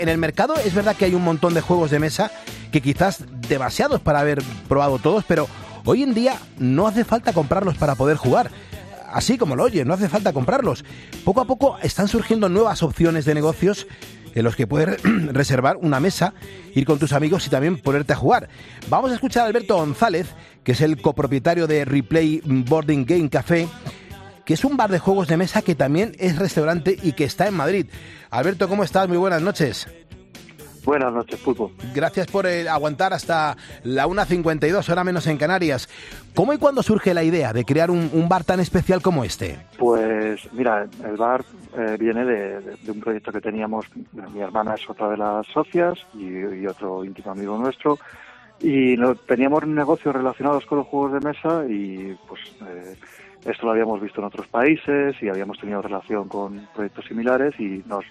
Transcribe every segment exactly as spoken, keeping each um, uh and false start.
En el mercado es verdad que hay un montón de juegos de mesa que quizás demasiados para haber probado todos, pero hoy en día no hace falta comprarlos para poder jugar. Así como lo oye, no hace falta comprarlos. Poco a poco están surgiendo nuevas opciones de negocios en los que puedes reservar una mesa, ir con tus amigos y también ponerte a jugar. Vamos a escuchar a Alberto González, que es el copropietario de Replay Boarding Game Café, que es un bar de juegos de mesa que también es restaurante y que está en Madrid. Alberto, ¿cómo estás? Muy buenas noches. Buenas noches, Pulpo. Gracias por eh, aguantar hasta la una cincuenta y dos, hora menos en Canarias. ¿Cómo y cuándo surge la idea de crear un, un bar tan especial como este? Pues mira, el bar eh, viene de, de, de un proyecto que teníamos. Mi hermana es otra de las socias y, y otro íntimo amigo nuestro. Y no, teníamos negocios relacionados con los juegos de mesa y pues eh, esto lo habíamos visto en otros países y habíamos tenido relación con proyectos similares y nos...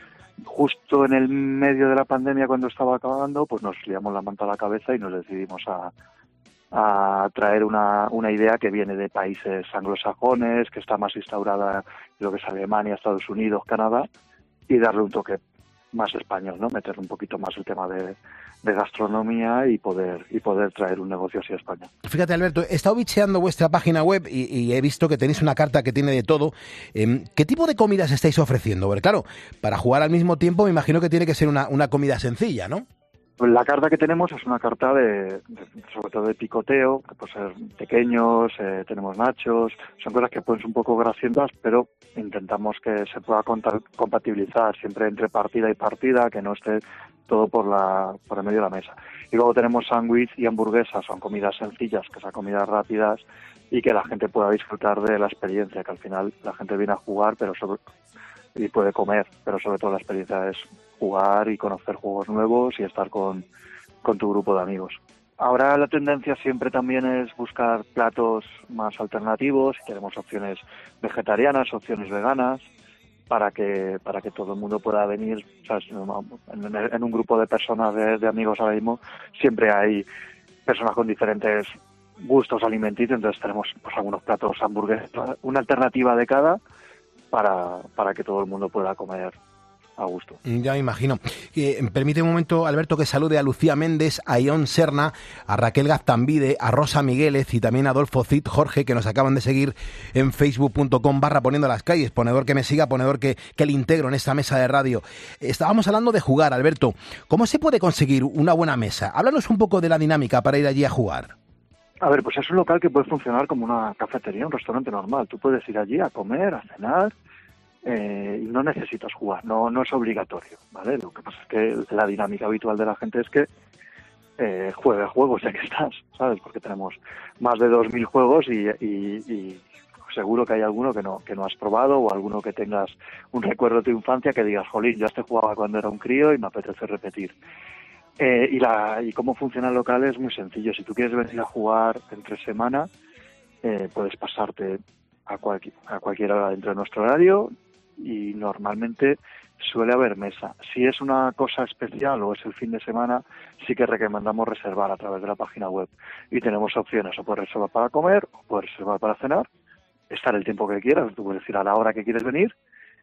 Justo en el medio de la pandemia, cuando estaba acabando, pues nos liamos la manta a la cabeza y nos decidimos a, a traer una, una idea que viene de países anglosajones, que está más instaurada en lo que es Alemania, Estados Unidos, Canadá, y darle un toque más español, ¿no? Meter un poquito más el tema de, de gastronomía y poder y poder traer un negocio así a España. Fíjate, Alberto, he estado bicheando vuestra página web y, y he visto que tenéis una carta que tiene de todo. Eh, ¿Qué tipo de comidas estáis ofreciendo? Porque claro, para jugar al mismo tiempo me imagino que tiene que ser una, una comida sencilla, ¿no? La carta que tenemos es una carta de, de sobre todo de picoteo, que puede ser pequeños, eh, tenemos nachos, son cosas que pueden ser un poco grasientas, pero intentamos que se pueda contar, compatibilizar siempre entre partida y partida, que no esté todo por la por el medio de la mesa. Y luego tenemos sándwich y hamburguesas, son comidas sencillas, que son comidas rápidas y que la gente pueda disfrutar de la experiencia, que al final la gente viene a jugar pero sobre, y puede comer, pero sobre todo la experiencia es jugar y conocer juegos nuevos y estar con, con tu grupo de amigos. Ahora la tendencia siempre también es buscar platos más alternativos y tenemos opciones vegetarianas, opciones veganas, para que para que todo el mundo pueda venir, ¿sabes? En, en un grupo de personas, de, de amigos ahora mismo, siempre hay personas con diferentes gustos alimenticios, entonces tenemos pues algunos platos hamburguesas, una alternativa de cada para, para que todo el mundo pueda comer a gusto. Ya me imagino. Eh, permite un momento, Alberto, que salude a Lucía Méndez, a Ion Serna, a Raquel Gaztambide, a Rosa Miguélez y también a Adolfo Cid Jorge, que nos acaban de seguir en facebook punto com barra poniendo las calles, ponedor que me siga, ponedor que, que le integro en esta mesa de radio. Estábamos hablando de jugar, Alberto. ¿Cómo se puede conseguir una buena mesa? Háblanos un poco de la dinámica para ir allí a jugar. A ver, pues es un local que puede funcionar como una cafetería, un restaurante normal. Tú puedes ir allí a comer, a cenar, Eh, y no necesitas jugar, no no es obligatorio, ¿vale? Lo que pasa es que la dinámica habitual de la gente es que eh, juegue juegos ya que estás, ¿sabes? Porque tenemos más de dos mil juegos y, y, y seguro que hay alguno que no que no has probado o alguno que tengas un recuerdo de tu infancia que digas, jolín, yo este jugaba cuando era un crío y me apetece repetir. Eh, y, la, y cómo funciona el local es muy sencillo. Si tú quieres venir a jugar entre semana, eh, puedes pasarte a, cualqui, a cualquier hora dentro de nuestro horario, y normalmente suele haber mesa. Si es una cosa especial o es el fin de semana, sí que recomendamos reservar a través de la página web. Y tenemos opciones, o puedes reservar para comer, o puedes reservar para cenar, estar el tiempo que quieras, tú puedes decir a la hora que quieres venir,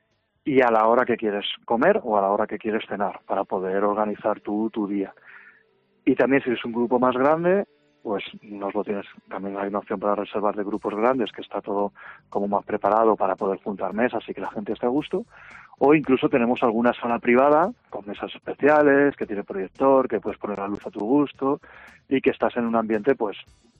y a la hora que quieres comer o a la hora que quieres cenar, para poder organizar tu, tu día. Y también si es un grupo más grande, pues nos lo tienes, también hay una opción para reservar de grupos grandes, que está todo como más preparado para poder juntar mesas y que la gente esté a gusto, o incluso tenemos alguna sala privada con mesas especiales, que tiene proyector, que puedes poner la luz a tu gusto y que estás en un ambiente pues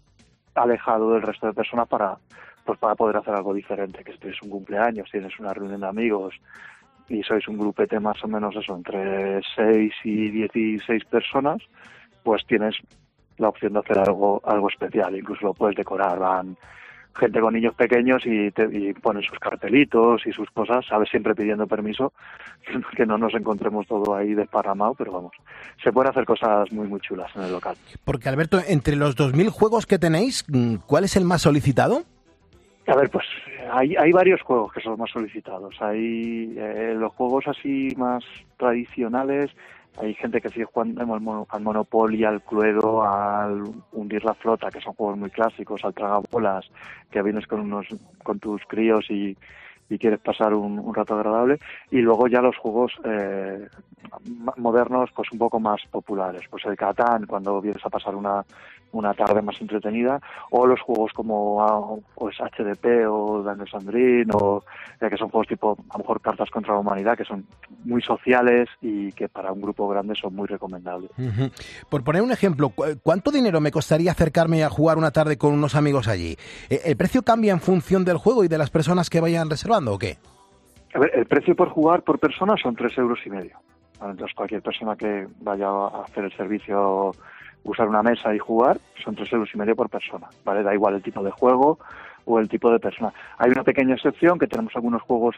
alejado del resto de personas para pues para poder hacer algo diferente, que si tienes un cumpleaños, tienes una reunión de amigos y sois un grupete más o menos eso, entre seis y dieciséis personas, pues tienes la opción de hacer algo algo especial, incluso lo puedes decorar, van gente con niños pequeños y, te, y ponen sus cartelitos y sus cosas, sabes, siempre pidiendo permiso, que no nos encontremos todo ahí desparramado, pero vamos, se pueden hacer cosas muy muy chulas en el local. Porque Alberto, entre los dos mil juegos que tenéis, ¿cuál es el más solicitado? A ver, pues hay, hay varios juegos que son más solicitados, hay eh, los juegos así más tradicionales. Hay gente que sigue jugando al Monopoly, al Cluedo, al Hundir la Flota, que son juegos muy clásicos, al Tragabolas, que vienes con unos con tus críos y, y quieres pasar un, un rato agradable, y luego ya los juegos eh, modernos, pues un poco más populares, pues el Catán, cuando vienes a pasar una una tarde más entretenida, o los juegos como o es H D P o Dungeons and Dragons, o eh, que son juegos tipo, a lo mejor, Cartas contra la Humanidad, que son muy sociales y que para un grupo grande son muy recomendables. Uh-huh. Por poner un ejemplo, ¿cuánto dinero me costaría acercarme a jugar una tarde con unos amigos allí? ¿El precio cambia en función del juego y de las personas que vayan reservando o qué? A ver, el precio por jugar por persona son tres euros y medio. Entonces, cualquier persona que vaya a hacer el servicio, usar una mesa y jugar, son tres euros y medio por persona, ¿vale? Da igual el tipo de juego o el tipo de persona. Hay una pequeña excepción, que tenemos algunos juegos,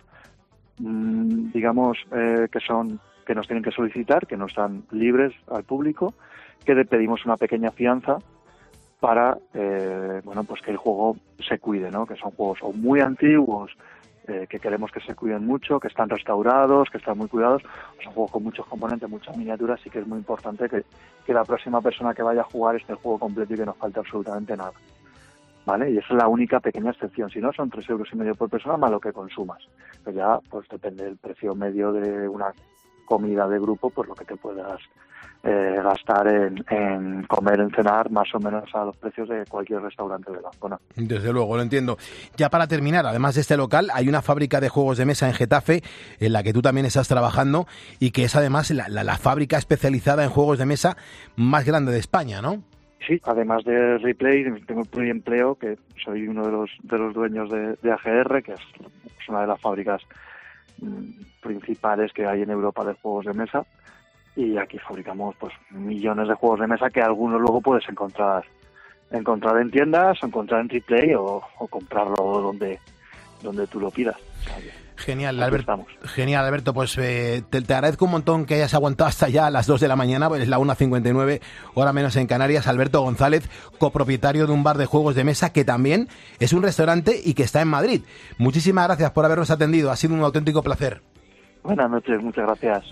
mmm, digamos, eh, que son que nos tienen que solicitar, que no están libres al público, que le pedimos una pequeña fianza para, eh, bueno, pues que el juego se cuide, ¿no? Que son juegos o muy antiguos, eh, que queremos que se cuiden mucho, que están restaurados, que están muy cuidados. Son juegos con muchos componentes, muchas miniaturas, y que es muy importante que, que la próxima persona que vaya a jugar esté el juego completo y que no falte absolutamente nada, ¿vale? Y esa es la única pequeña excepción. Si no, son tres euros y medio por persona más lo que consumas. Pero ya, pues depende del precio medio de una comida de grupo, pues lo que te puedas eh, gastar en, en comer, en cenar, más o menos a los precios de cualquier restaurante de la zona. Desde luego, lo entiendo. Ya para terminar, además de este local, hay una fábrica de juegos de mesa en Getafe, en la que tú también estás trabajando, y que es además la, la, la fábrica especializada en juegos de mesa más grande de España, ¿no? Sí, además de Replay, tengo el Pluriempleo, que soy uno de los de los dueños de, de A G R, que es, es una de las fábricas mmm, principales que hay en Europa de juegos de mesa, y aquí fabricamos pues millones de juegos de mesa que algunos luego puedes encontrar encontrar en tiendas, o encontrar en Replay, o, o comprarlo donde donde tú lo pidas. Genial, Alberto. Genial, Alberto. Pues eh, te, te agradezco un montón que hayas aguantado hasta ya a las dos de la mañana, pues es la una cincuenta y nueve, hora menos en Canarias. Alberto González, copropietario de un bar de juegos de mesa que también es un restaurante y que está en Madrid. Muchísimas gracias por habernos atendido. Ha sido un auténtico placer. Buenas noches, muchas gracias.